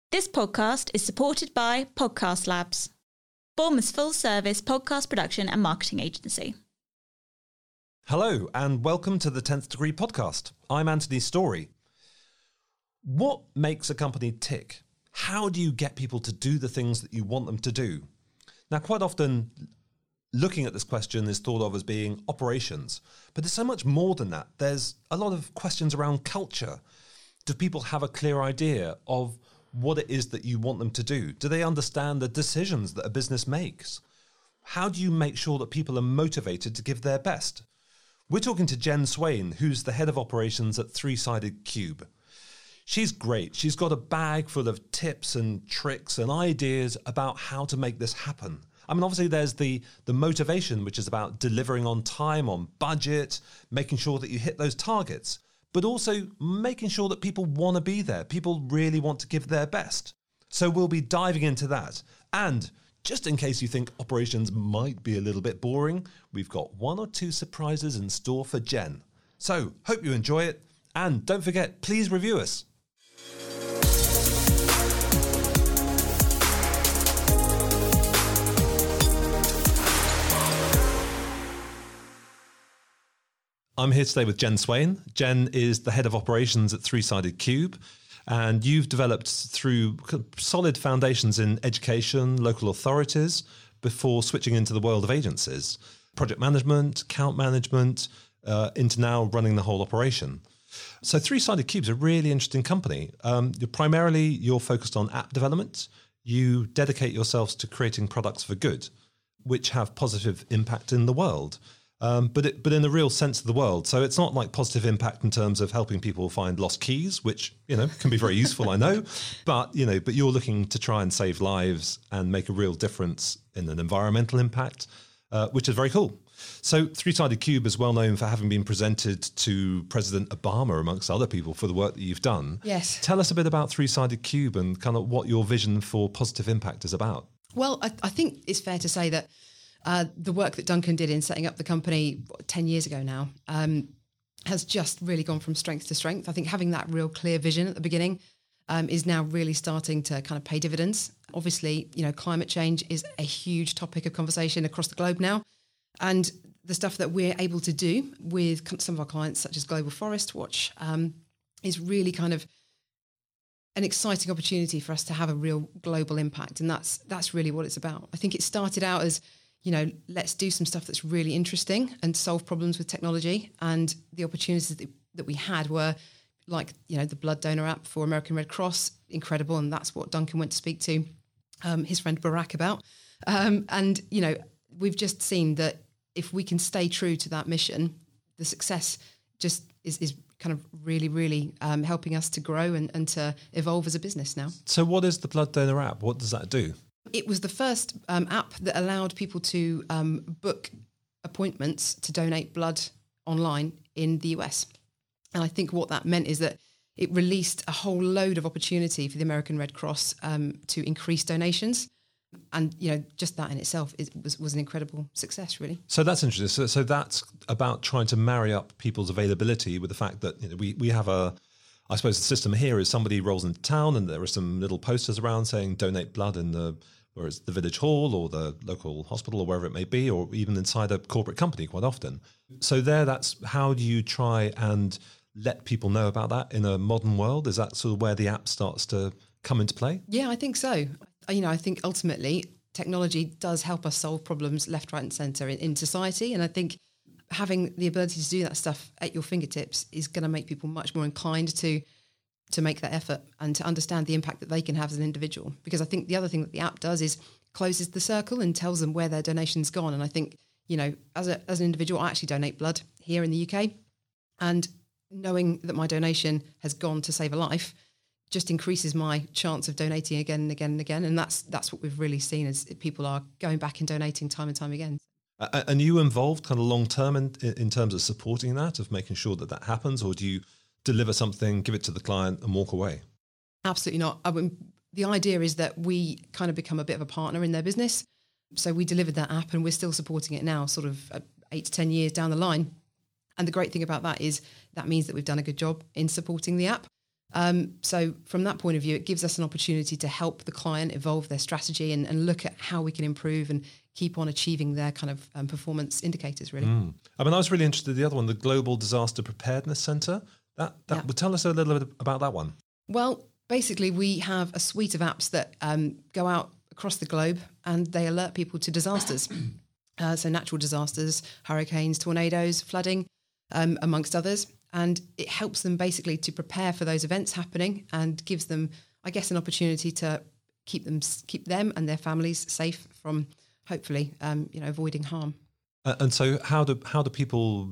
This podcast is supported by Podcast Labs, Bournemouth's full-service podcast production and marketing agency. Hello, and welcome to the 10th Degree podcast. I'm Anthony Story. What makes a company tick? How do you get people to do the things that you want them to do? Now, quite often, looking at this question is thought of as being operations, but there's so much more than that. There's a lot of questions around culture. Do people have a clear idea of what it is that you want them to do? Do they understand the decisions that a business makes? How do you make sure that people are motivated to give their best? We're talking to Jen Swain, who's the head of operations at Three-Sided Cube. She's great. She's got a bag full of tips and tricks and ideas about how to make this happen. I mean, obviously there's the motivation, which is about delivering on time, on budget, making sure that you hit those targets, but also making sure that people want to be there. People really want to give their best. So we'll be diving into that. And just in case you think operations might be a little bit boring, we've got one or two surprises in store for Jen. So hope you enjoy it. And don't forget, please review us. I'm here today with Jen Swain. Jen is the head of operations at Three-Sided Cube, and you've developed through solid foundations in education, local authorities, before switching into the world of agencies, project management, account management, into now running the whole operation. So Three-Sided Cube's a really interesting company. You're focused on app development. You dedicate yourselves to creating products for good, which have positive impact in the world. But in the real sense of the world. So it's not like positive impact in terms of helping people find lost keys, which, can be very useful, I know. But you're looking to try and save lives and make a real difference in an environmental impact, which is very cool. So Three-Sided Cube is well known for having been presented to President Obama, amongst other people, for the work that you've done. Yes. Tell us a bit about Three-Sided Cube and kind of what your vision for positive impact is about. Well, I think it's fair to say that the work that Duncan did in setting up the company 10 years ago now has just really gone from strength to strength. I think having that real clear vision at the beginning is now really starting to kind of pay dividends. Obviously, climate change is a huge topic of conversation across the globe now. And the stuff that we're able to do with some of our clients, such as Global Forest Watch, is really kind of an exciting opportunity for us to have a real global impact. And that's really what it's about. I think it started out as let's do some stuff that's really interesting and solve problems with technology. And the opportunities that we had were like, the blood donor app for American Red Cross, incredible. And that's what Duncan went to speak to his friend Barack about. And we've just seen that if we can stay true to that mission, the success just is kind of really, really helping us to grow and to evolve as a business now. So what is the blood donor app? What does that do? It was the first app that allowed people to book appointments to donate blood online in the US. And I think what that meant is that it released a whole load of opportunity for the American Red Cross to increase donations. And, just that in itself was an incredible success, really. So that's interesting. So that's about trying to marry up people's availability with the fact that we have I suppose the system here is somebody rolls into town and there are some little posters around saying donate blood in the village hall or the local hospital or wherever it may be, or even inside a corporate company quite often. So that's how do you try and let people know about that in a modern world? Is that sort of where the app starts to come into play? Yeah, I think so. I think ultimately technology does help us solve problems left, right and centre in society. And I think having the ability to do that stuff at your fingertips is going to make people much more inclined to make that effort and to understand the impact that they can have as an individual. Because I think the other thing that the app does is closes the circle and tells them where their donation's gone. And I think, as an individual, I actually donate blood here in the UK. And knowing that my donation has gone to save a life just increases my chance of donating again and again and again. And that's what we've really seen is people are going back and donating time and time again. And are you involved kind of long-term in terms of supporting that, of making sure that happens? Or do you deliver something, give it to the client and walk away? Absolutely not. The idea is that we kind of become a bit of a partner in their business. So we delivered that app and we're still supporting it now, sort of 8 to 10 years down the line. And the great thing about that is that means that we've done a good job in supporting the app. So from that point of view, it gives us an opportunity to help the client evolve their strategy and look at how we can improve and keep on achieving their kind of performance indicators, really. I mean, I was really interested in the other one, the Global Disaster Preparedness Centre. That would tell us a little bit about that one. Well, basically, we have a suite of apps that go out across the globe and they alert people to disasters. So natural disasters, hurricanes, tornadoes, flooding, amongst others. And it helps them basically to prepare for those events happening and gives them, I guess, an opportunity to keep them and their families safe from hopefully, avoiding harm. And so how do people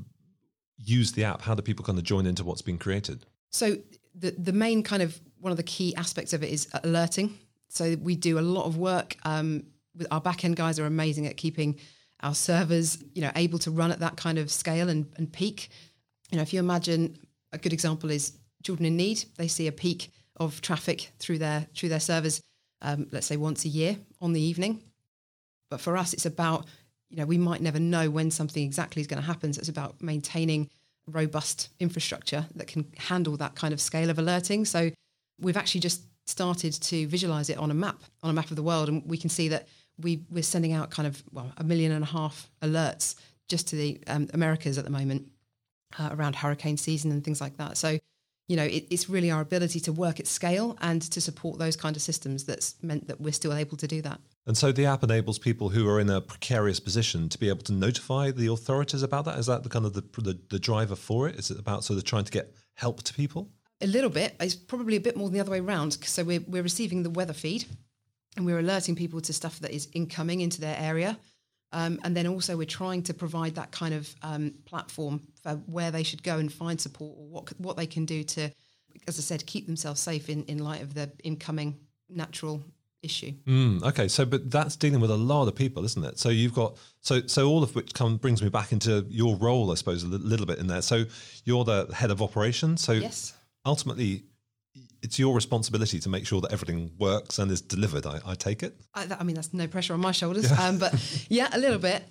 use the app? How do people kind of join into what's been created? So the main kind of one of the key aspects of it is alerting. So we do a lot of work with our back end guys are amazing at keeping our servers, able to run at that kind of scale and peak. If you imagine a good example is Children in Need, they see a peak of traffic through their servers, let's say once a year on the evening. But for us, it's about, we might never know when something exactly is going to happen. So it's about maintaining robust infrastructure that can handle that kind of scale of alerting. So we've actually just started to visualize it on a map of the world. And we can see that we're sending out kind of 1.5 million alerts just to the Americas at the moment around hurricane season and things like that. So, it's really our ability to work at scale and to support those kind of systems that's meant that we're still able to do that. And so the app enables people who are in a precarious position to be able to notify the authorities about that? Is that the kind of the driver for it? Is it about sort of trying to get help to people? A little bit. It's probably a bit more than the other way around. So we're receiving the weather feed and we're alerting people to stuff that is incoming into their area. And then also we're trying to provide that kind of platform for where they should go and find support or what they can do to, as I said, keep themselves safe in light of the incoming natural issue. Okay, but that's dealing with a lot of people, isn't it? So you've got so all of which brings me back into your role, I suppose, a little bit in there. So you're the head of operations. So yes. Ultimately, it's your responsibility to make sure that everything works and is delivered. I take it. I mean, that's no pressure on my shoulders, but yeah, a little bit.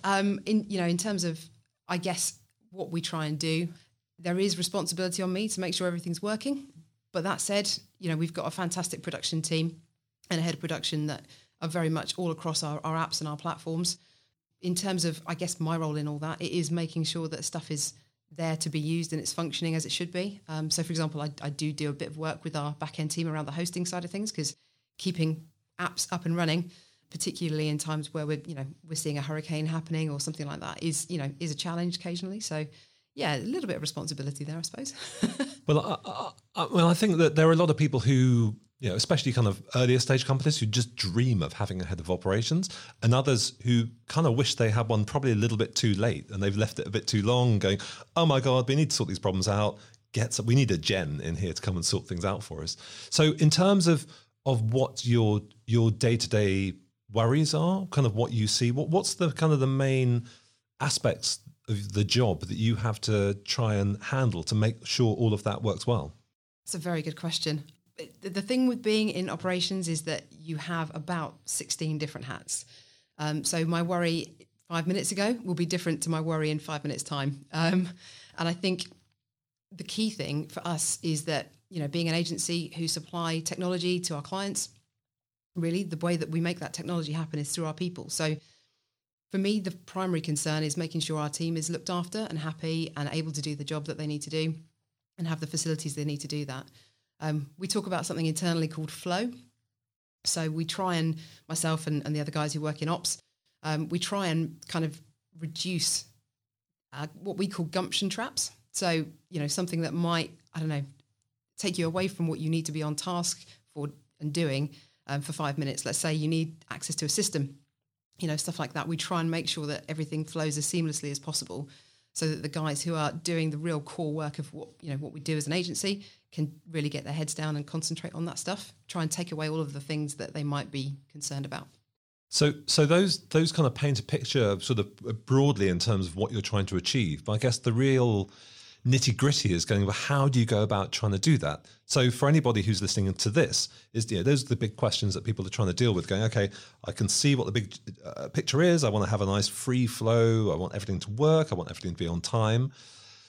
In terms of, I guess, what we try and do, there is responsibility on me to make sure everything's working. But that said, we've got a fantastic production team and a head of production that are very much all across our apps and our platforms. In terms of, I guess, my role in all that, it is making sure that stuff is there to be used and it's functioning as it should be. So, for example, I do a bit of work with our back-end team around the hosting side of things because keeping apps up and running, particularly in times where we're seeing a hurricane happening or something like that, is a challenge occasionally. So, yeah, a little bit of responsibility there, I suppose. Well, I think that there are a lot of people who, especially kind of earlier stage companies who just dream of having a head of operations, and others who kind of wish they had one probably a little bit too late and they've left it a bit too long going, oh my God, we need to sort these problems out. We need a Jen in here to come and sort things out for us. So in terms of what your day-to-day worries are, kind of what you see, what's the kind of the main aspects of the job that you have to try and handle to make sure all of that works well? It's a very good question. The thing with being in operations is that you have about 16 different hats. So my worry 5 minutes ago will be different to my worry in 5 minutes' time. And I think the key thing for us is that, being an agency who supply technology to our clients, really the way that we make that technology happen is through our people. So for me, the primary concern is making sure our team is looked after and happy and able to do the job that they need to do and have the facilities they need to do that. We talk about something internally called flow. So we try and, myself and the other guys who work in ops, we try and kind of reduce what we call gumption traps. So, something that might, take you away from what you need to be on task for and doing for 5 minutes. Let's say you need access to a system, stuff like that. We try and make sure that everything flows as seamlessly as possible so that the guys who are doing the real core work of what we do as an agency can really get their heads down and concentrate on that stuff, try and take away all of the things that they might be concerned about. So those kind of paint a picture sort of broadly in terms of what you're trying to achieve. But I guess the real nitty-gritty is going, well, how do you go about trying to do that? So for anybody who's listening to this, those are the big questions that people are trying to deal with, going, okay, I can see what the big picture is. I want to have a nice free flow. I want everything to work. I want everything to be on time.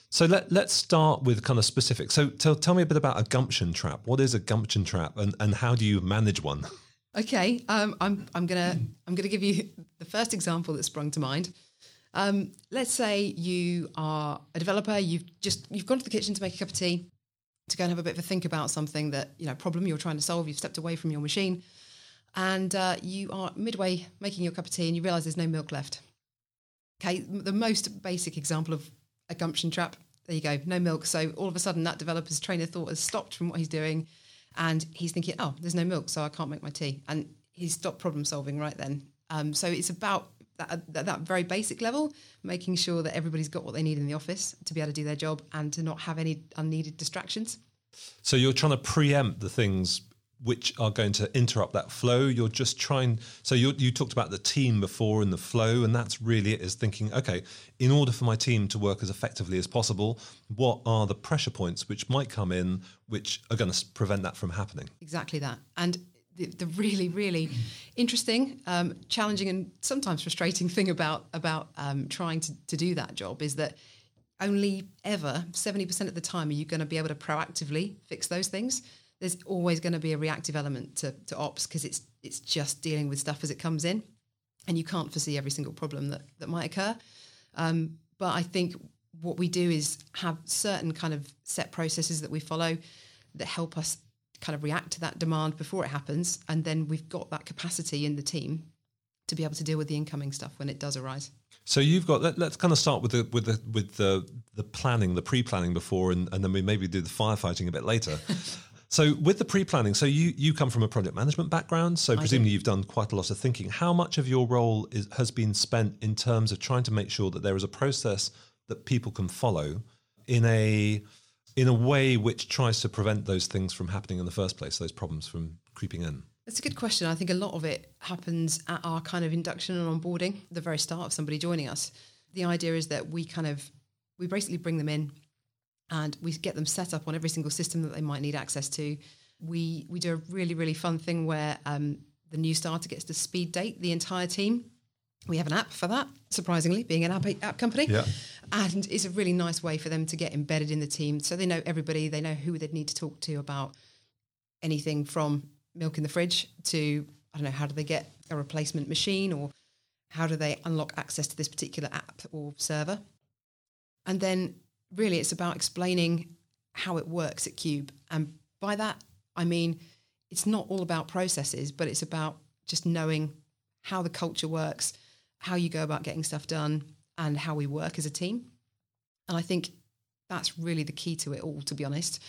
So let's start with kind of specific. So tell me a bit about a gumption trap. What is a gumption trap, and how do you manage one? Okay, I'm gonna give you the first example that sprung to mind. Let's say you are a developer. You've gone to the kitchen to make a cup of tea, to go and have a bit of a think about something that, problem you're trying to solve. You've stepped away from your machine, and you are midway making your cup of tea, and you realise there's no milk left. Okay, the most basic example of a gumption trap. There you go, no milk. So all of a sudden, that developer's train of thought has stopped from what he's doing, and he's thinking, "Oh, there's no milk, so I can't make my tea," and he's stopped problem solving right then. So it's about that very basic level, making sure that everybody's got what they need in the office to be able to do their job and to not have any unneeded distractions. So you're trying to preempt the things which are going to interrupt that flow. You're just trying. So you talked about the team before and the flow, and that's really it, is thinking, okay, in order for my team to work as effectively as possible, what are the pressure points which might come in which are going to prevent that from happening? Exactly that. And the really, really interesting, challenging, and sometimes frustrating thing about trying to do that job is that only ever 70% of the time are you going to be able to proactively fix those things. There's always going to be a reactive element to ops, because it's just dealing with stuff as it comes in, and you can't foresee every single problem that might occur. But I think what we do is have certain kind of set processes that we follow that help us kind of react to that demand before it happens, and then we've got that capacity in the team to be able to deal with the incoming stuff when it does arise. So you've got. Let's kind of start with the planning, the pre-planning before, and then we maybe do the firefighting a bit later. So with the pre-planning, so you come from a project management background, so presumably you've done quite a lot of thinking. How much of your role has been spent in terms of trying to make sure that there is a process that people can follow in a way which tries to prevent those things from happening in the first place, those problems from creeping in? That's a good question. I think a lot of it happens at our kind of induction and onboarding, the very start of somebody joining us. The idea is that we basically bring them in, and we get them set up on every single system that they might need access to. We do a really, really fun thing where the new starter gets to speed date the entire team. We have an app for that, surprisingly, being an app company. Yeah. And it's a really nice way for them to get embedded in the team. So they know everybody, they know who they'd need to talk to about anything from milk in the fridge to, I don't know, how do they get a replacement machine, or how do they unlock access to this particular app or server. And then really it's about explaining how it works at Cube. And by that, I mean, it's not all about processes, but it's about just knowing how the culture works, how you go about getting stuff done, and how we work as a team. And I think that's really the key to it all, to be honest.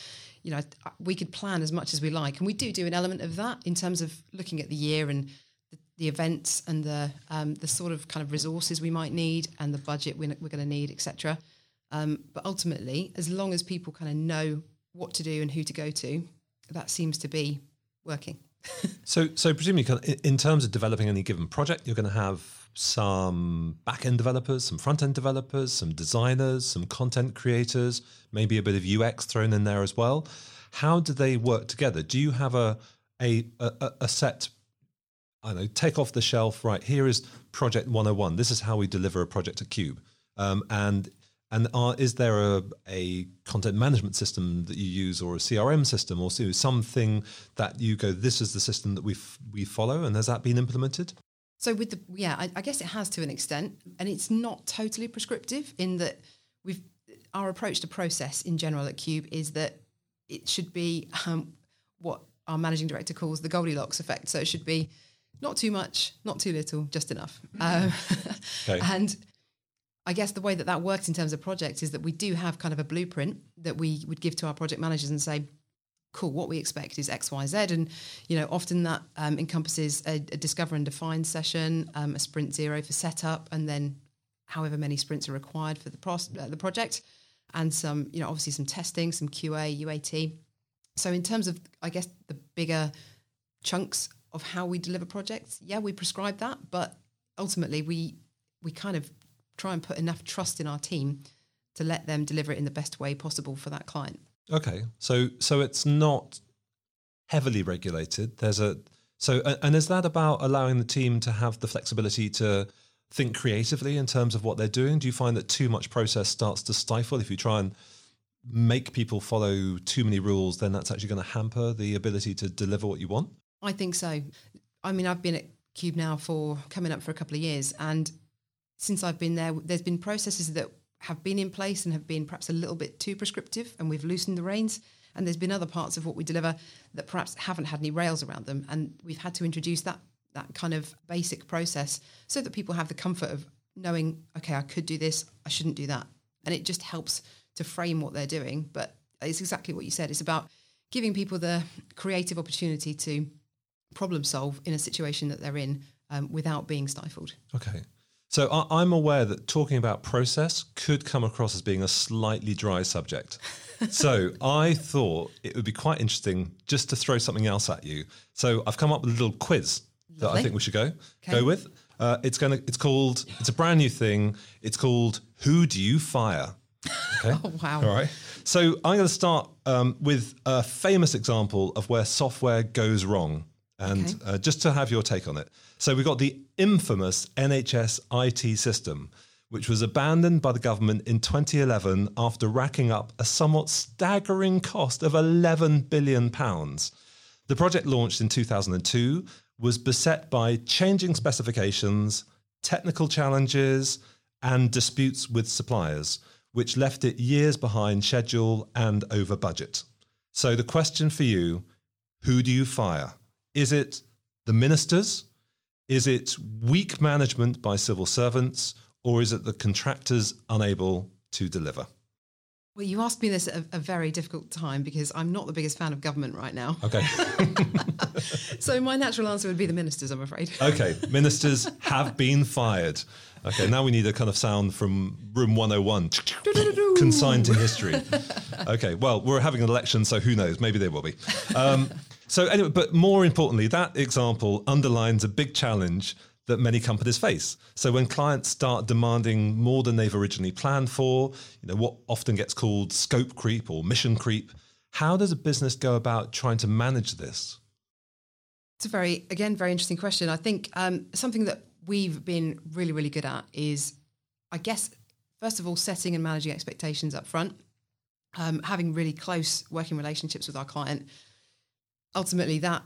We could plan as much as we like, and we do an element of that in terms of looking at the year and the events and the sort of kind of resources we might need and the budget we're going to need, etc. But ultimately, as long as people kind of know what to do and who to go to, that seems to be working. So presumably, in terms of developing any given project, you're going to have some back-end developers, some front-end developers, some designers, some content creators, maybe a bit of UX thrown in there as well. How do they work together? Do you have a set, I don't know, take off the shelf, right, here is project 101. This is how we deliver a project at Cube. Is there a content management system that you use, or a CRM system, or something that you go, this is the system that we follow, and has that been implemented? So I guess it has to an extent, and it's not totally prescriptive in that our approach to process in general at Cube is that it should be what our managing director calls the Goldilocks effect. So it should be not too much, not too little, just enough. Okay. And I guess the way that works in terms of projects is that we do have kind of a blueprint that we would give to our project managers and say, cool, what we expect is X, Y, Z. And, often that encompasses a discover and define session, a sprint 0 for setup, and then however many sprints are required for the project. And some, obviously some testing, some QA, UAT. So in terms of, I guess, the bigger chunks of how we deliver projects, we prescribe that. But ultimately, we kind of try and put enough trust in our team to let them deliver it in the best way possible for that client. Okay, so it's not heavily regulated. And is that about allowing the team to have the flexibility to think creatively in terms of what they're doing? Do you find that too much process starts to stifle? If you try and make people follow too many rules, then that's actually going to hamper the ability to deliver what you want? I think so. I mean, I've been at Cube now for coming up for a couple of years, and since I've been there, there's been processes that have been in place and have been perhaps a little bit too prescriptive, and we've loosened the reins. And there's been other parts of what we deliver that perhaps haven't had any rails around them, and we've had to introduce that kind of basic process so that people have the comfort of knowing, okay, I could do this, I shouldn't do that. And it just helps to frame what they're doing. But it's exactly what you said. It's about giving people the creative opportunity to problem solve in a situation that they're in without being stifled. Okay. So I'm aware that talking about process could come across as being a slightly dry subject. So I thought it would be quite interesting just to throw something else at you. So I've come up with a little quiz that I think we should go with. It's a brand new thing. It's called Who Do You Fire? Okay. Oh, wow. All right. So I'm going to start with a famous example of where software goes wrong, and just to have your take on it. So we've got the infamous NHS IT system, which was abandoned by the government in 2011 after racking up a somewhat staggering cost of £11 billion. The project, launched in 2002, was beset by changing specifications, technical challenges, and disputes with suppliers, which left it years behind schedule and over budget. So the question for you, who do you fire? Is it the ministers? Is it weak management by civil servants? Or is it the contractors unable to deliver? Well, you asked me this at a very difficult time because I'm not the biggest fan of government right now. Okay. So my natural answer would be the ministers, I'm afraid. Okay, ministers have been fired. Okay, now we need a kind of sound from Room 101, consigned to history. Okay, well, we're having an election, so who knows? Maybe there will be. So anyway, but more importantly, that example underlines a big challenge that many companies face. So when clients start demanding more than they've originally planned for, what often gets called scope creep or mission creep, how does a business go about trying to manage this? It's a very interesting question. I think something that we've been really, really good at is, I guess, first of all, setting and managing expectations up front, having really close working relationships with our client. Ultimately, that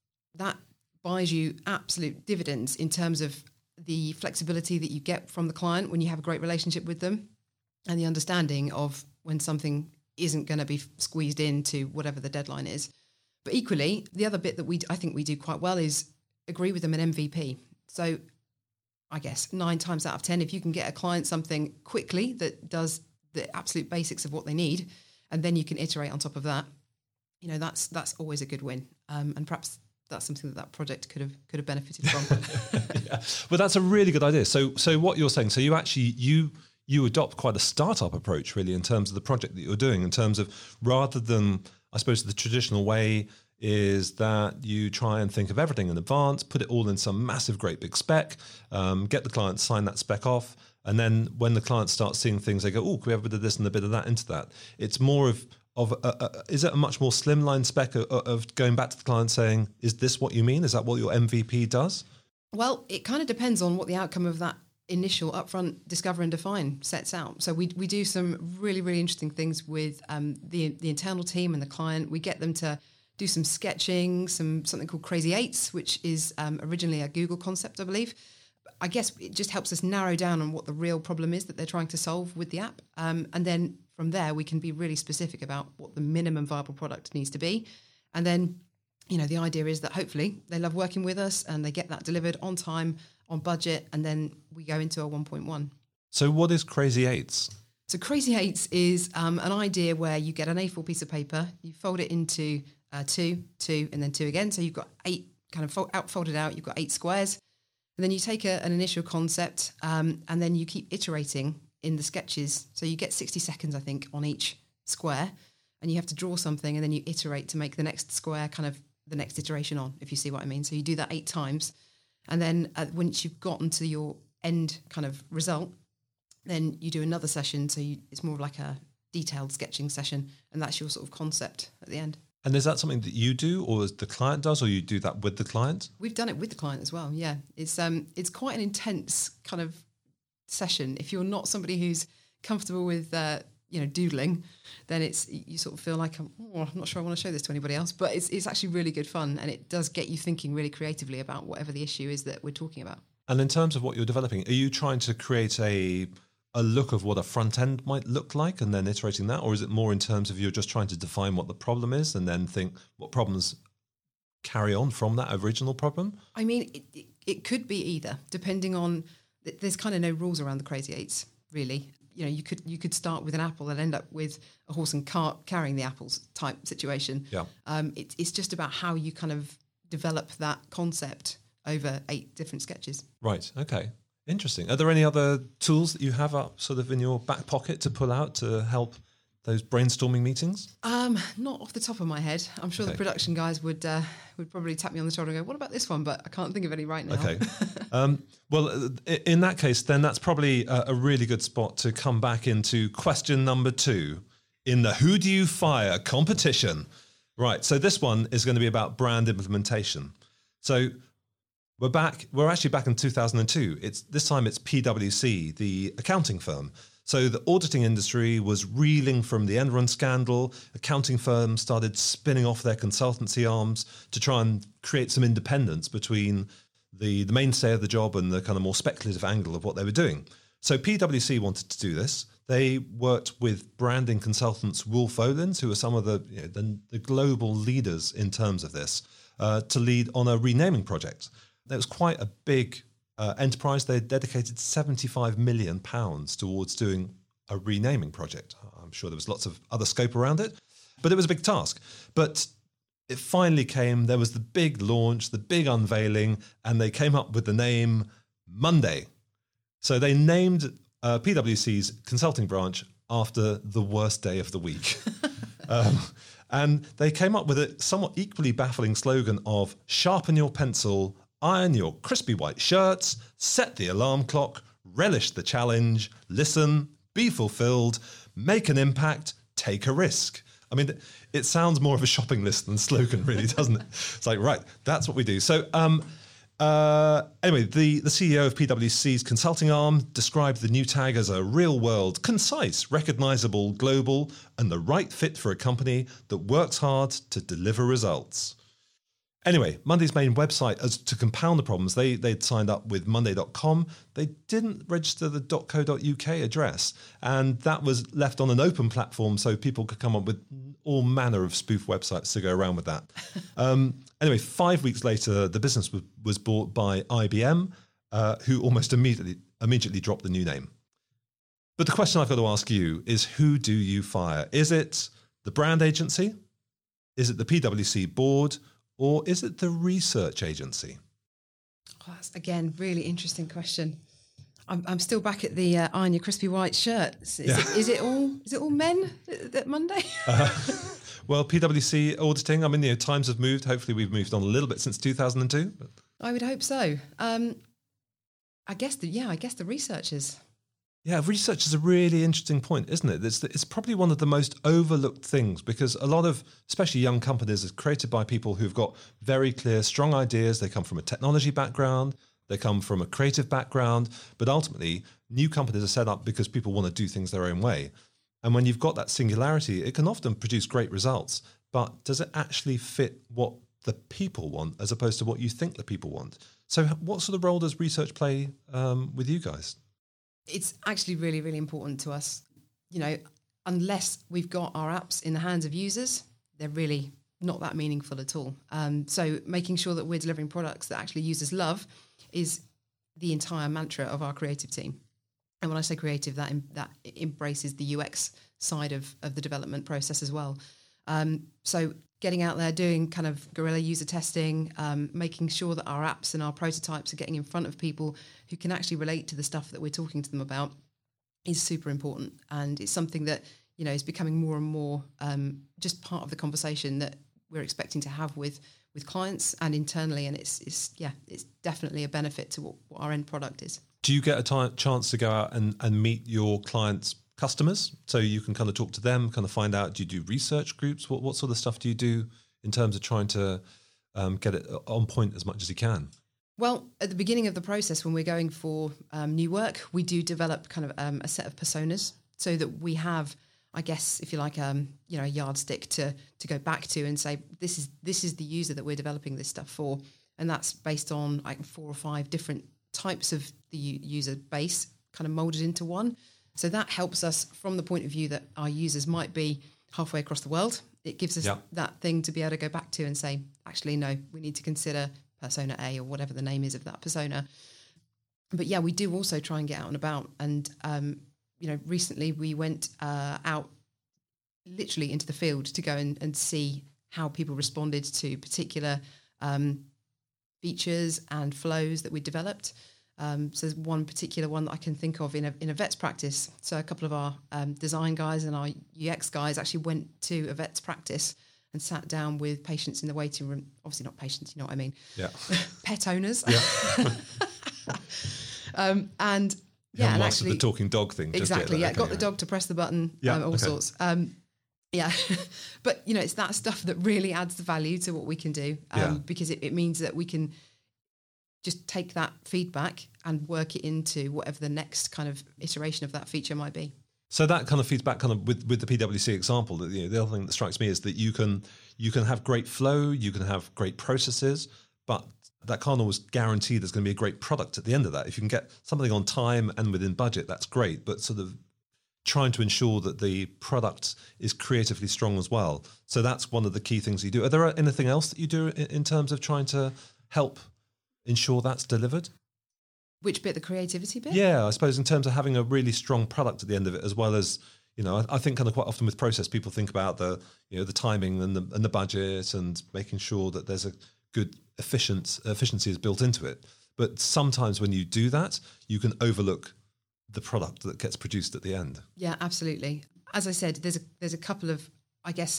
buys you absolute dividends in terms of the flexibility that you get from the client when you have a great relationship with them, and the understanding of when something isn't going to be squeezed into whatever the deadline is. But equally, the other bit that I think we do quite well is agree with them an MVP. So I guess 9 times out of 10, if you can get a client something quickly that does the absolute basics of what they need, and then you can iterate on top of that, that's always a good win. And perhaps that's something that project could have benefited from. Yeah. Well, that's a really good idea. So what you're saying, so you actually you adopt quite a startup approach, really, in terms of the project that you're doing, in terms of, rather than, I suppose, the traditional way is that you try and think of everything in advance, put it all in some massive, great big spec, get the client to sign that spec off, and then when the client starts seeing things, they go, oh, can we have a bit of this and a bit of that into that? It's more of is it a much more slimline spec of going back to the client saying, is this what you mean? Is that what your MVP does? Well, it kind of depends on what the outcome of that initial upfront discover and define sets out. So we do some really, really interesting things with the internal team and the client. We get them to do some sketching, something called Crazy Eights, which is originally a Google concept, I believe. I guess it just helps us narrow down on what the real problem is that they're trying to solve with the app. And then from there, we can be really specific about what the minimum viable product needs to be. And then, the idea is that hopefully they love working with us and they get that delivered on time, on budget, and then we go into a 1.1. So what is Crazy Eights? So Crazy Eights is an idea where you get an A4 piece of paper, you fold it into 2, and then 2 again. So you've got 8 kind of folded out, you've got 8 squares. And then you take an initial concept and then you keep iterating in the sketches. So you get 60 seconds, I think, on each square, and you have to draw something and then you iterate to make the next square kind of the next iteration on, if you see what I mean. So you do that 8 times. And then once you've gotten to your end kind of result, then you do another session. So it's more of like a detailed sketching session, and that's your sort of concept at the end. And is that something that you do, or the client does, or you do that with the client? We've done it with the client as well. Yeah, it's quite an intense kind of session. If you're not somebody who's comfortable with doodling, then you sort of feel like I'm not sure I want to show this to anybody else. But it's actually really good fun, and it does get you thinking really creatively about whatever the issue is that we're talking about. And in terms of what you're developing, are you trying to create a look of what a front end might look like and then iterating that? Or is it more in terms of you're just trying to define what the problem is and then think what problems carry on from that original problem? I mean, it could be either, depending on, there's kind of no rules around the Crazy Eights, really. You could start with an apple and end up with a horse and cart carrying the apples type situation. Yeah. It's just about how you kind of develop that concept over 8 different sketches. Right. Okay. Interesting. Are there any other tools that you have up sort of in your back pocket to pull out to help those brainstorming meetings? Not off the top of my head. I'm sure the production guys would probably tap me on the shoulder and go, what about this one? But I can't think of any right now. Okay. Well, in that case, then that's probably a really good spot to come back into question number 2 in the Who Do You Fire competition. Right. So this one is going to be about brand implementation. So we're actually back in 2002. This time it's PwC, the accounting firm. So the auditing industry was reeling from the Enron scandal. Accounting firms started spinning off their consultancy arms to try and create some independence between the mainstay of the job and the kind of more speculative angle of what they were doing. So PwC wanted to do this. They worked with branding consultants Wolf Olins, who are some of the global leaders in terms of this, to lead on a renaming project. It was quite a big enterprise. They dedicated £75 million towards doing a renaming project. I'm sure there was lots of other scope around it, but it was a big task. But it finally came. There was the big launch, the big unveiling, and they came up with the name Monday. So they named PwC's consulting branch after the worst day of the week. And they came up with a somewhat equally baffling slogan of sharpen your pencil, iron your crispy white shirts, set the alarm clock, relish the challenge, listen, be fulfilled, make an impact, take a risk. I mean, it sounds more of a shopping list than slogan, really, doesn't it? It's like, right, that's what we do. So anyway, the CEO of PwC's consulting arm described the new tag as a real-world, concise, recognisable, global, and the right fit for a company that works hard to deliver results. Anyway, Monday's main website, as to compound the problems, they'd signed up with Monday.com. They didn't register the .co.uk address, and that was left on an open platform so people could come up with all manner of spoof websites to go around with that. Anyway, 5 weeks later, the business was bought by IBM, who almost immediately dropped the new name. But the question I've got to ask you is, who do you fire? Is it the brand agency? Is it the PwC board? Or is it the research agency? Oh, that's, again, really interesting question. I'm still back at the iron your crispy white shirt. Is it all men at Monday? Well, PwC auditing. I mean, times have moved. Hopefully, we've moved on a little bit since 2002. But. I would hope so. I guess the researchers. Yeah, research is a really interesting point, isn't it? It's probably one of the most overlooked things because a lot of, especially young companies, is created by people who've got very clear, strong ideas. They come from a technology background. They come from a creative background. But ultimately, new companies are set up because people want to do things their own way. And when you've got that singularity, it can often produce great results. But does it actually fit what the people want as opposed to what you think the people want? So what sort of role does research play with you guys? It's actually really, really important to us. Unless we've got our apps in the hands of users, they're really not that meaningful at all. So making sure that we're delivering products that actually users love is the entire mantra of our creative team. And when I say creative, that embraces the UX side of the development process as well. So getting out there, doing kind of guerrilla user testing, making sure that our apps and our prototypes are getting in front of people who can actually relate to the stuff that we're talking to them about is super important. And it's something that, is becoming more and more just part of the conversation that we're expecting to have with clients and internally. And it's definitely a benefit to what our end product is. Do you get a chance to go out and meet your clients customers, so you can kind of talk to them, kind of find out, do you do research groups? What sort of stuff do you do in terms of trying to get it on point as much as you can? Well, at the beginning of the process, when we're going for new work, we do develop kind of a set of personas so that we have, I guess, if you like, a yardstick to go back to and say, this is the user that we're developing this stuff for. And that's based on like 4 or 5 different types of the user base kind of molded into one. So that helps us from the point of view that our users might be halfway across the world. It gives us that thing to be able to go back to and say, actually, no, we need to consider persona A or whatever the name is of that persona. But yeah, we do also try and get out and about. And, recently we went out literally into the field to go and see how people responded to particular features and flows that we developed. So there's one particular one that I can think of in a vet's practice. So a couple of our design guys and our UX guys actually went to a vet's practice and sat down with patients in the waiting room. Obviously not patients, you know what I mean? Yeah. Pet owners. Yeah. And and actually the talking dog thing. Exactly. Yeah. Got the dog to press the button. All sorts. Yeah. But, it's that stuff that really adds the value to what we can do because it means that we can just take that feedback and work it into whatever the next kind of iteration of that feature might be. So that kind of feeds back kind of with the PwC example. That the other thing that strikes me is that you can have great flow, you can have great processes, but that can't always guarantee there's going to be a great product at the end of that. If you can get something on time and within budget, that's great. But sort of trying to ensure that the product is creatively strong as well. So that's one of the key things you do. Are there anything else that you do in terms of trying to help ensure that's delivered? Which bit, the creativity bit? Yeah, I suppose in terms of having a really strong product at the end of it, as well as, I think kind of quite often with process, people think about the timing and the budget and making sure that there's a good efficiency is built into it. But sometimes when you do that, you can overlook the product that gets produced at the end. Yeah, absolutely. As I said, there's a couple of, I guess,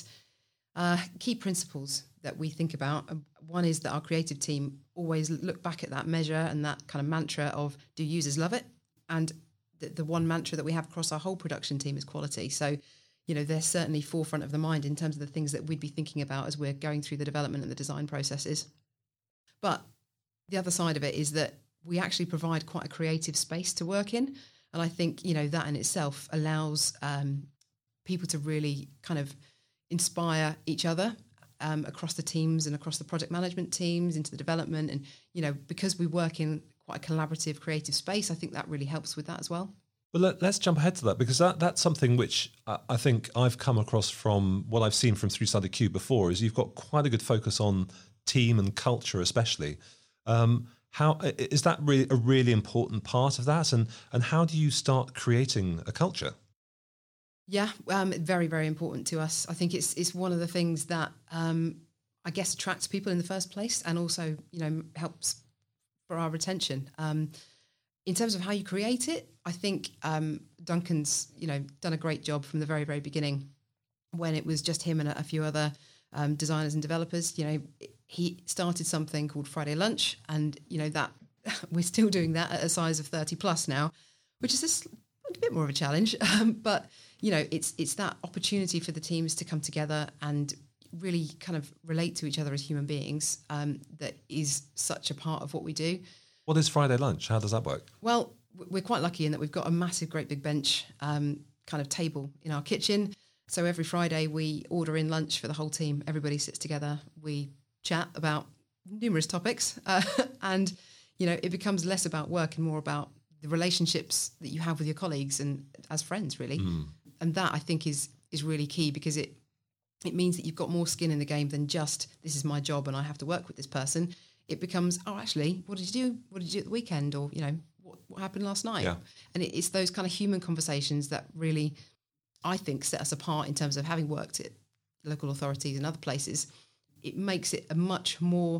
key principles that we think about. One is that our creative team always look back at that measure and that kind of mantra of, do users love it? And the one mantra that we have across our whole production team is quality. So, they're certainly forefront of the mind in terms of the things that we'd be thinking about as we're going through the development and the design processes. But the other side of it is that we actually provide quite a creative space to work in. And I think, that in itself allows people to really kind of inspire each other across the teams and across the project management teams into the development. And, because we work in quite a collaborative, creative space, I think that really helps with that as well. Well, let's jump ahead to that, because that's something which I think I've come across from what I've seen from Three-Sided Cube before, is you've got quite a good focus on team and culture especially. How is that really a really important part of that? And how do you start creating a culture? Yeah, very, very important to us. I think it's one of the things that I guess attracts people in the first place, and also helps for our retention. In terms of how you create it, I think Duncan's done a great job from the very, very beginning, when it was just him and a few other designers and developers. He started something called Friday Lunch, and that we're still doing that at a size of 30 plus now, which is just a bit more of a challenge. But it's that opportunity for the teams to come together and really kind of relate to each other as human beings that is such a part of what we do. What is Friday Lunch? How does that work? Well, we're quite lucky in that we've got a massive, great big bench kind of table in our kitchen. So every Friday we order in lunch for the whole team. Everybody sits together. We chat about numerous topics. And, it becomes less about work and more about the relationships that you have with your colleagues and as friends, really. And that, I think, is really key, because it means that you've got more skin in the game than just, this is my job and I have to work with this person. It becomes, oh, actually, what did you do? What did you do at the weekend? Or, what happened last night? Yeah. And it's those kind of human conversations that really, I think, set us apart in terms of having worked at local authorities and other places. It makes it a much more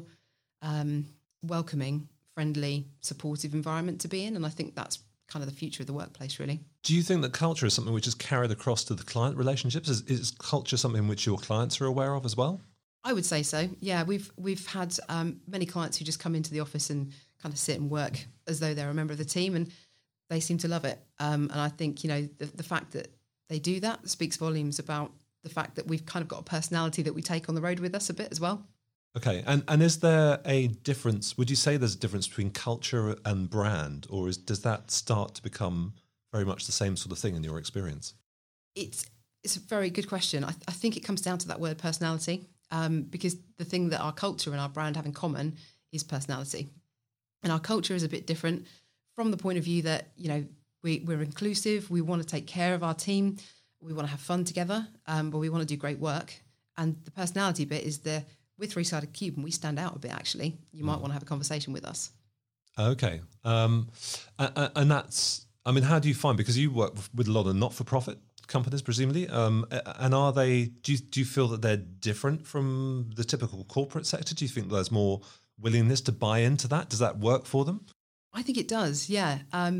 welcoming, friendly, supportive environment to be in. And I think that's kind of the future of the workplace, really. Do you think that culture is something which is carried across to the client relationships? Is culture something which your clients are aware of as well? I would say so. Yeah, we've had many clients who just come into the office and kind of sit and work as though they're a member of the team. And they seem to love it. And I think, the fact that they do that speaks volumes about the fact that we've kind of got a personality that we take on the road with us a bit as well. Okay. And is there a difference? Would you say there's a difference between culture and brand, or does that start to become very much the same sort of thing in your experience? It's a very good question. I think it comes down to that word personality, because the thing that our culture and our brand have in common is personality. And our culture is a bit different from the point of view that, we're inclusive, we want to take care of our team, we want to have fun together, but we want to do great work. And the personality bit is we're three-sided cube and we stand out a bit, actually. You might want to have a conversation with us. Okay. And that's, how do you find, because you work with a lot of not-for-profit companies, presumably, and are they, do you feel that they're different from the typical corporate sector? Do you think there's more willingness to buy into that? Does that work for them? I think it does, yeah.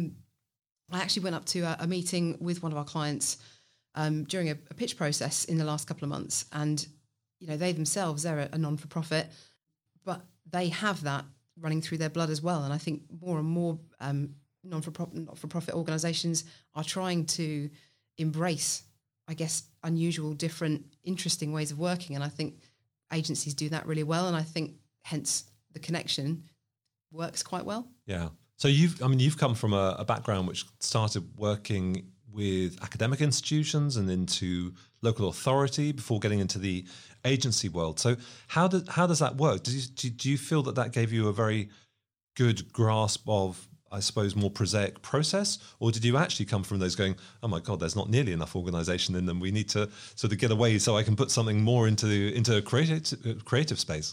I actually went up to a meeting with one of our clients during a pitch process in the last couple of months, and they themselves, they're a non-for-profit, but they have that running through their blood as well. And I think more and more not-for-profit organisations are trying to embrace, I guess, unusual, different, interesting ways of working. And I think agencies do that really well. And I think hence the connection works quite well. Yeah. So you've come from a background which started working with academic institutions and into local authority before getting into the agency world. So how does that work? Do you feel that gave you a very good grasp of, I suppose, more prosaic process? Or did you actually come from those going, oh my God, there's not nearly enough organisation in them, we need to sort of get away so I can put something more into a creative space?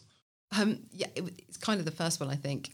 It's kind of the first one, I think.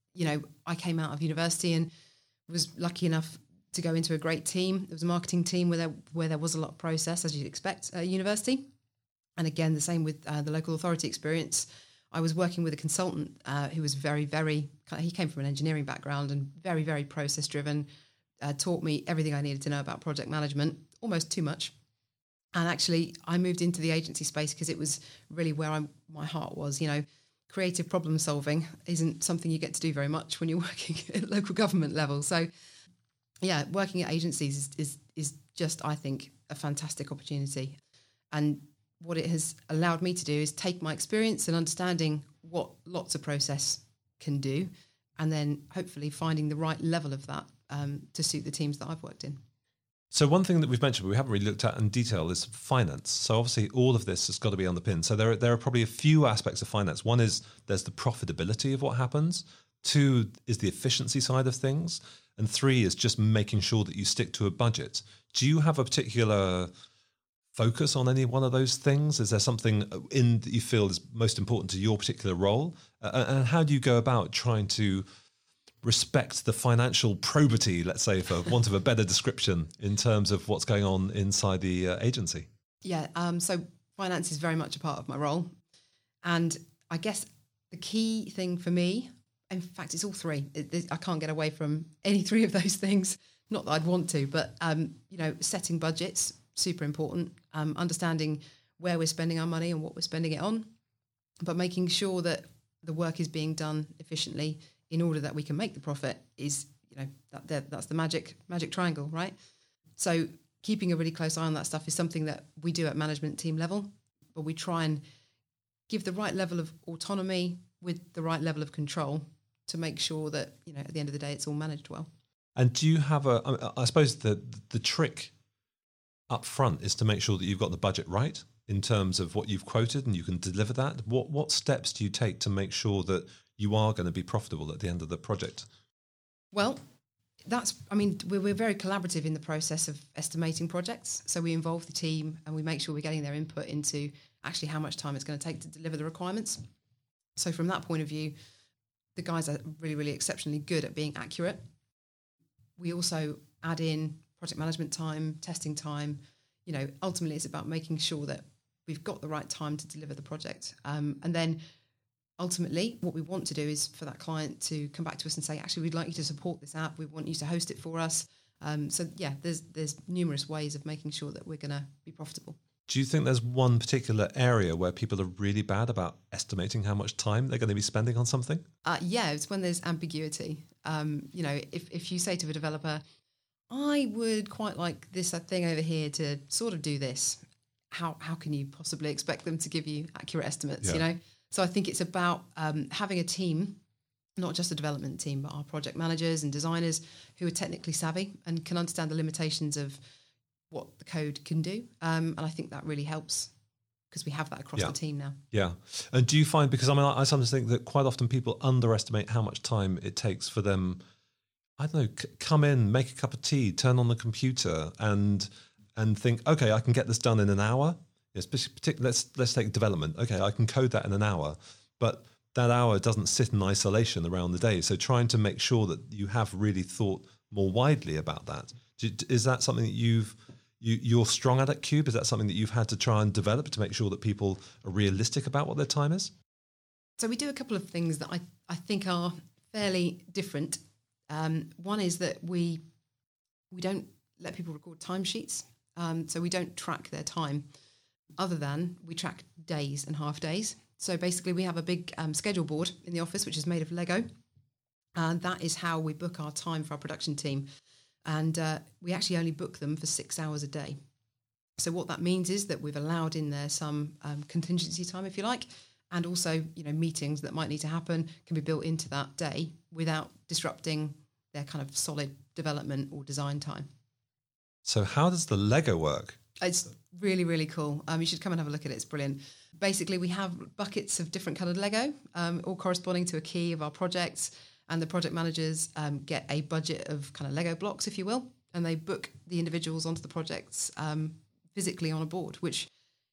I came out of university and was lucky enough to go into a great team. There was a marketing team where there was a lot of process, as you'd expect at university. And again, the same with the local authority experience. I was working with a consultant who was very, very, he came from an engineering background and very, very process driven, taught me everything I needed to know about project management, almost too much. And actually, I moved into the agency space because it was really where my heart was. Creative problem solving isn't something you get to do very much when you're working at local government level. So, yeah, working at agencies is just, I think, a fantastic opportunity. And what it has allowed me to do is take my experience and understanding what lots of process can do, and then hopefully finding the right level of that to suit the teams that I've worked in. So one thing that we've mentioned but we haven't really looked at in detail is finance. So obviously all of this has got to be underpinned. So there are probably a few aspects of finance. One is there's the profitability of what happens. Two is the efficiency side of things. And three is just making sure that you stick to a budget. Do you have a particular focus on any one of those things? Is there something that you feel is most important to your particular role? And how do you go about trying to respect the financial probity, let's say, for want of a better description, in terms of what's going on inside the agency? Yeah, so finance is very much a part of my role. And I guess the key thing for me, in fact, it's all three. I can't get away from any three of those things. Not that I'd want to, but, setting budgets, super important. Understanding where we're spending our money and what we're spending it on, but making sure that the work is being done efficiently in order that we can make the profit is, that's the magic triangle, right? So keeping a really close eye on that stuff is something that we do at management team level, but we try and give the right level of autonomy with the right level of control to make sure that, at the end of the day, it's all managed well. And do you have I suppose the trick up front is to make sure that you've got the budget right in terms of what you've quoted and you can deliver that. What steps do you take to make sure that you are going to be profitable at the end of the project? Well, we're very collaborative in the process of estimating projects. So we involve the team and we make sure we're getting their input into actually how much time it's going to take to deliver the requirements. So from that point of view, the guys are really, really exceptionally good at being accurate. We also add in project management time, testing time. Ultimately it's about making sure that we've got the right time to deliver the project. And then ultimately what we want to do is for that client to come back to us and say, actually, we'd like you to support this app. We want you to host it for us. There's numerous ways of making sure that we're going to be profitable. Do you think there's one particular area where people are really bad about estimating how much time they're going to be spending on something? It's when there's ambiguity. If you say to a developer, I would quite like this thing over here to sort of do this, how can you possibly expect them to give you accurate estimates, So I think it's about having a team, not just a development team, but our project managers and designers who are technically savvy and can understand the limitations of what the code can do. And I think that really helps because we have that across the team now. Yeah. And do you find, because I sometimes think that quite often people underestimate how much time it takes for them, I don't know, come in, make a cup of tea, turn on the computer and think, okay, I can get this done in an hour. Let's take development. Okay, I can code that in an hour, but that hour doesn't sit in isolation around the day. So trying to make sure that you have really thought more widely about that. Is that something that you're strong at Cube? Is that something that you've had to try and develop to make sure that people are realistic about what their time is? So we do a couple of things that I think are fairly different. One is that we don't let people record timesheets. So we don't track their time other than we track days and half days. So basically we have a big schedule board in the office, which is made of Lego. And that is how we book our time for our production team. And we actually only book them for 6 hours a day. So what that means is that we've allowed in there some contingency time, if you like, and also, meetings that might need to happen can be built into that day without disrupting their kind of solid development or design time. So how does the Lego work? It's really, really cool. You should come and have a look at it. It's brilliant. Basically, we have buckets of different coloured Lego, all corresponding to a key of our projects. And the project managers get a budget of kind of Lego blocks, if you will, and they book the individuals onto the projects physically on a board, which,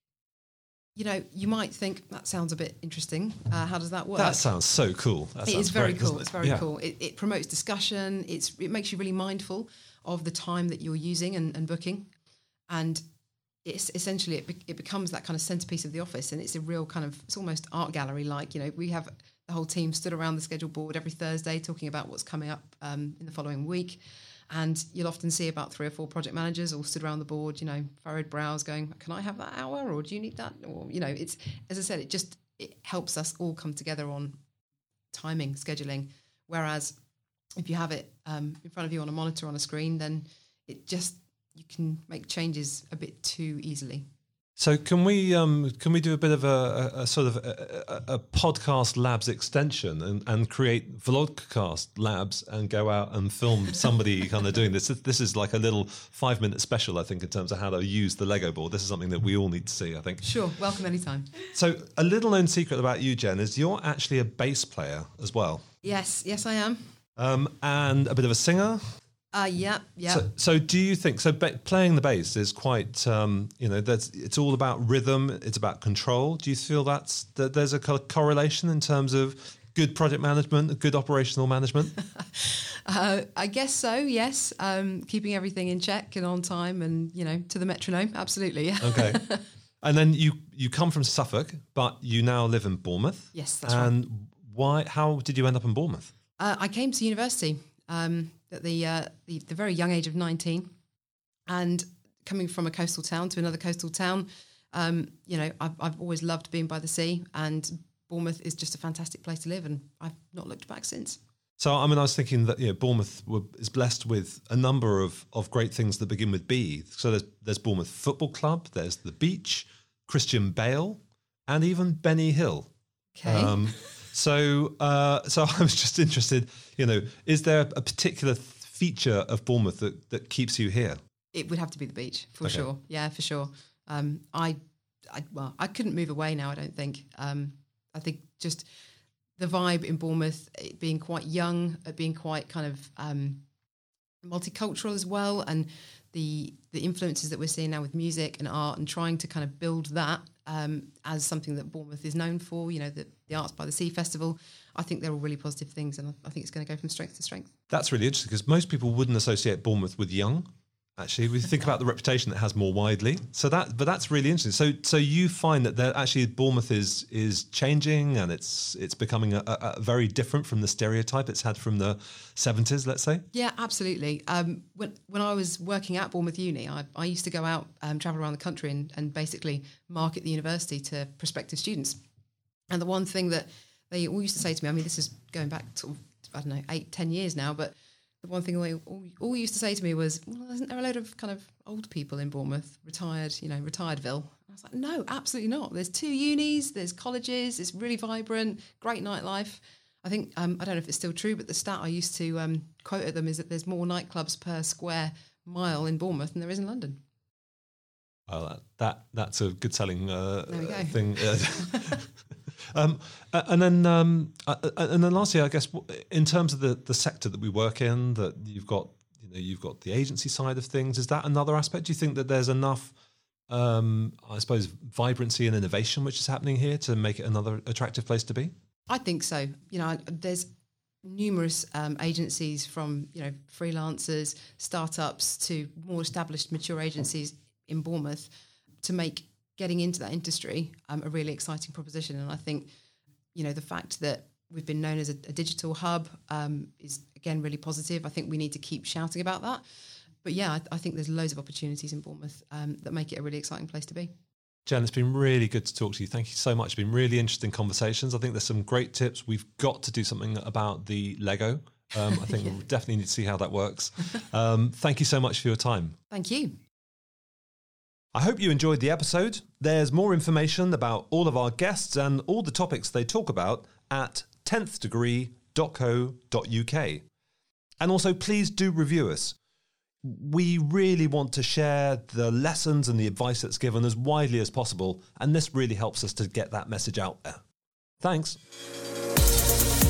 you might think that sounds a bit interesting. How does that work? That sounds so cool. It is very cool. It's very cool. It promotes discussion. It makes you really mindful of the time that you're using and booking. And it's essentially, it becomes that kind of centerpiece of the office. And it's a real kind of, it's almost art gallery like, we have the whole team stood around the schedule board every Thursday talking about what's coming up in the following week. And you'll often see about 3 or 4 project managers all stood around the board, furrowed brows going, can I have that hour? Or do you need that? Or, it's, as I said, it helps us all come together on timing, scheduling. Whereas if you have it in front of you on a monitor on a screen, then you can make changes a bit too easily. So can we do a bit of a sort of a podcast labs extension and create vlogcast labs and go out and film somebody kind of doing this? This is like a little 5-minute special, I think, in terms of how to use the Lego board. This is something that we all need to see, I think. Sure, welcome anytime. So a little known secret about you, Jen, is you're actually a bass player as well. Yes, I am. And a bit of a singer. Yeah. So do you think, playing the bass is quite, it's all about rhythm, it's about control. Do you feel that there's a correlation in terms of good project management, good operational management? I guess so, yes. Keeping everything in check and on time and, to the metronome, absolutely. Okay. And then you come from Suffolk, but you now live in Bournemouth. Yes, that's right. And how did you end up in Bournemouth? I came to university at the very young age of 19, and coming from a coastal town to another coastal town, I've always loved being by the sea, and Bournemouth is just a fantastic place to live, and I've not looked back since. So, I was thinking that Bournemouth is blessed with a number of great things that begin with B. So there's Bournemouth Football Club, there's the beach, Christian Bale, and even Benny Hill. Okay. So I was just interested, is there a particular feature of Bournemouth that keeps you here? It would have to be the beach, for sure. Yeah, for sure. I couldn't move away now, I don't think. I think just the vibe in Bournemouth, it being quite young, it being quite kind of multicultural as well, and the influences that we're seeing now with music and art, and trying to kind of build that as something that Bournemouth is known for, the Arts by the Sea Festival. I think they're all really positive things, and I think it's going to go from strength to strength. That's really interesting, because most people wouldn't associate Bournemouth with young. Actually, we think about the reputation that it has more widely. But that's really interesting. So you find that actually Bournemouth is changing, and it's becoming a very different from the stereotype it's had from the 70s, let's say? Yeah, absolutely. When I was working at Bournemouth Uni, I used to go out, travel around the country and basically market the university to prospective students. And the one thing that they all used to say to me, this is going back to I don't know, 8-10 years now, but the one thing they all used to say to me was, well, isn't there a load of kind of old people in Bournemouth, retiredville? I was like, no, absolutely not. There's 2 unis, there's colleges, it's really vibrant, great nightlife. I think, I don't know if it's still true, but the stat I used to quote at them is that there's more nightclubs per square mile in Bournemouth than there is in London. Oh, that's a good selling thing. And then lastly, I guess in terms of the sector that we work in, that you've got the agency side of things. Is that another aspect? Do you think that there's enough, I suppose, vibrancy and innovation which is happening here to make it another attractive place to be? I think so. There's numerous agencies, from freelancers, startups to more established, mature agencies in Bournemouth, to make getting into that industry a really exciting proposition. And I think the fact that we've been known as a digital hub is again really positive. I think we need to keep shouting about that. But yeah, I think there's loads of opportunities in Bournemouth that make it a really exciting place to be. Jen, it's been really good to talk to you. Thank you so much. It's been really interesting conversations. I think there's some great tips. We've got to do something about the Lego. I think we definitely need to see how that works. Thank you so much for your time. Thank you. I hope you enjoyed the episode. There's more information about all of our guests and all the topics they talk about at 10thdegree.co.uk. And also, please do review us. We really want to share the lessons and the advice that's given as widely as possible, and this really helps us to get that message out there. Thanks.